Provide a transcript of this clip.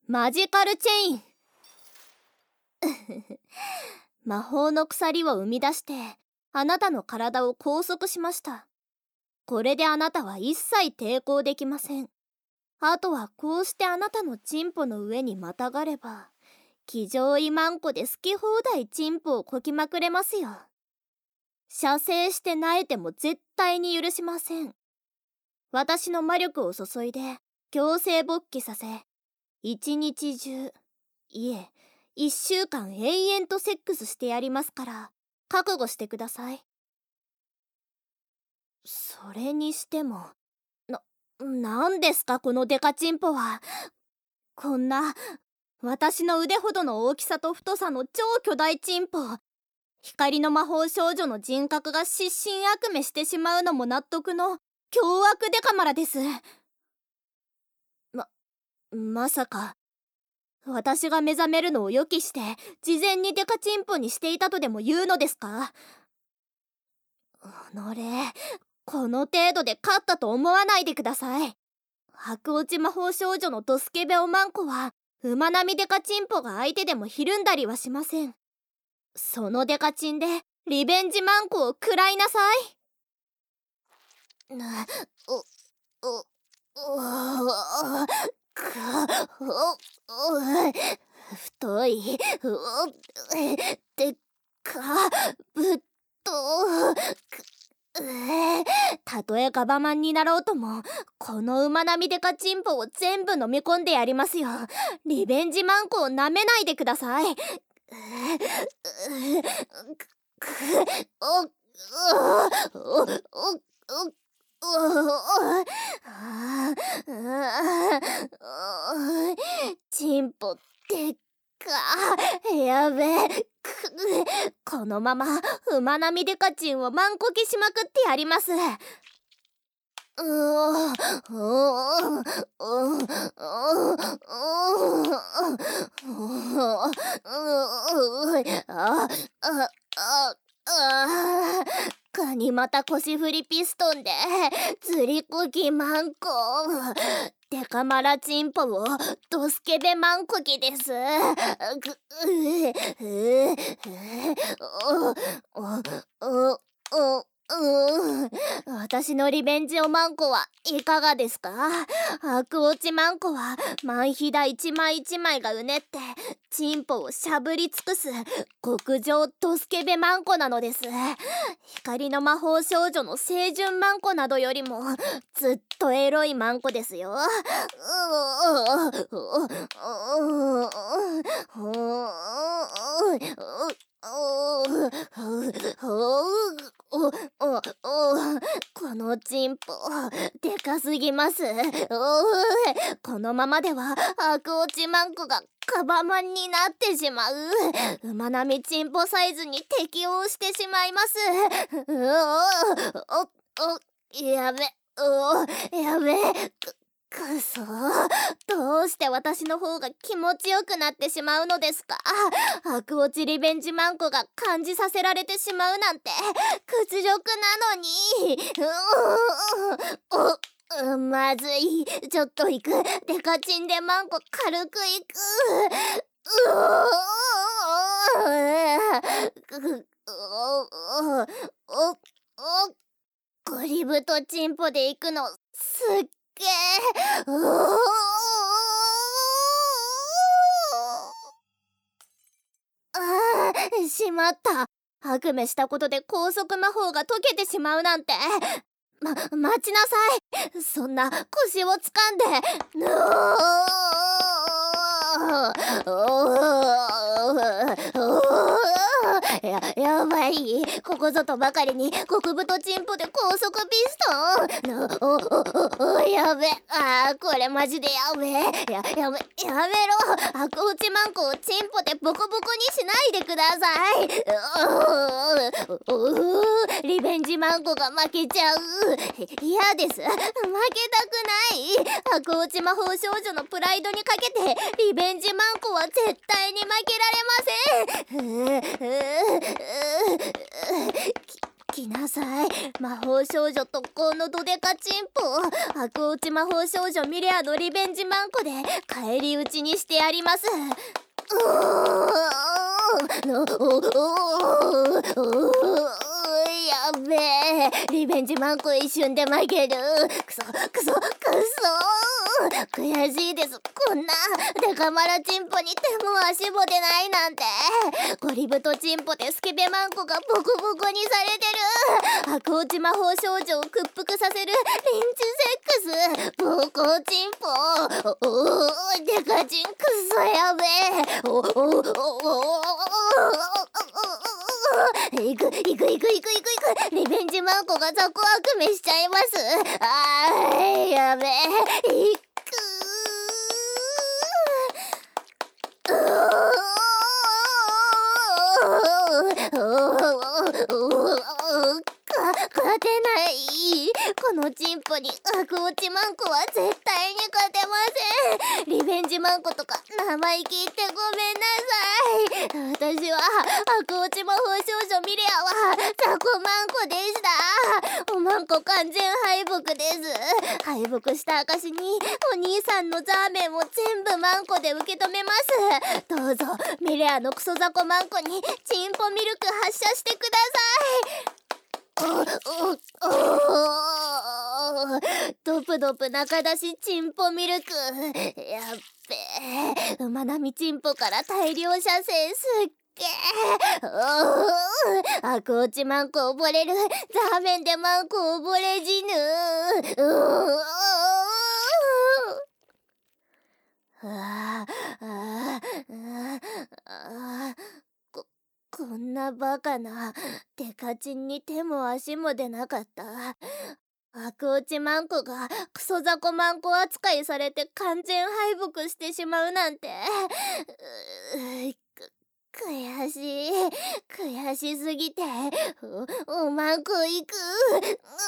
マジカルチェイン魔法の鎖を生み出してあなたの体を拘束しました。これであなたは一切抵抗できません。あとはこうしてあなたのチンポの上にまたがれば、気上位マンコで好き放題チンポをこきまくれますよ。射精して萎えても絶対に許しません。私の魔力を注いで強制勃起させ、一日中、いえ1週間永遠とセックスしてやりますから、覚悟してください。それにしても、なんですかこのデカチンポは。こんな私の腕ほどの大きさと太さの超巨大チンポ。光の魔法少女の人格が失神悪夢してしまうのも納得の凶悪デカマラです。まさか私が目覚めるのを予期して事前にデカチンポにしていたとでも言うのですか？この程度で勝ったと思わないでください。白落ち魔法少女のドスケベおまんこは馬並みデカチンポが相手でもひるんだりはしません。そのデカチンでリベンジマンコを食らいなさい。太いでっかぶっとたとえガバマンになろうともこの馬並みデカチンポを全部飲み込んでやりますよ。リベンジマンコをなめないでください。チンポでっかやべえ。このまま馬並みデカチンをマンコキしまくってやります。ガニ股腰振りピストンで釣りこきマンコ。デカマラチンポをドスケベマンコキです。私のリベンジおまんこはいかがですか？悪落ちマンコはマンヒダ一枚一枚がうねってチンポをしゃぶり尽くす極上ドスケベマンコなのです。光の魔法少女の清純マンコなどよりもずっとエロいマンコですよ。このチンポでかすぎます。このままでは悪落ちマンコがカバマンになってしまう。馬並みチンポサイズに適応してしまいます。やべやべくそ、どうして私の方が気持ちよくなってしまうのですか？悪落ちリベンジマンコが感じさせられてしまうなんて屈辱なのに。まずい、ちょっと行く。デカチンでマンコ軽く行く。ゴリブとチンポで行くのすっげえ。しまった。悪夢したことで高速魔法が解けてしまうなんて。待ちなさい。そんな腰を掴んで。やばい。ここぞとばかりに極太チンポで高速ピストン。やべ。これマジでやべえ。やめろ。悪落ちマンコをチンポでボコボコにしないでください。リベンジマンコが負けちゃう。嫌です。負けたくない。悪落ち魔法少女のプライドにかけてリベンジマンコは絶対に負けられません。来なさい。魔法法少女特攻のドデカチンポを悪落ち魔法少女ミレアのリベンジマンコで返り討ちにしてやります。やべえ、リベンジマンコ一瞬で負ける。くそくそくそ、悔しいです。こんなデカマラチンポに手も足も出ないなんて。ゴリブトチンポでスケベマンコがボコボコにされてる。悪落ち魔法少女を屈服させるリンチセックス暴行チンポ、デカチンクソやべえ。いくリベンジマンコがザコ悪めしちゃいます。やべえ、いく勝てない。このチンポに悪落ちマンコは絶対に勝てません。リベンジマンコとか生意気言ってごめんなさい。私は悪落ち魔法少女ミレアはザコマンコでした。おまんこ完全敗北です。敗北した証にお兄さんのザーメンを全部マンコで受け止めます。どうぞミレアのクソザコマンコにチンポミルク発射してください。ドプドプ中出しチンポミルク。やっべえ、馬並みチンポから大量射精すっげえ。悪落ちマンコ溺れる。ザーメンでマンコ溺れ死ぬ。こんなバカなデカチンに手も足も出なかった。悪落ちマンコがクソザコマンコ扱いされて完全敗北してしまうなんて。悔しすぎておまんこ行く。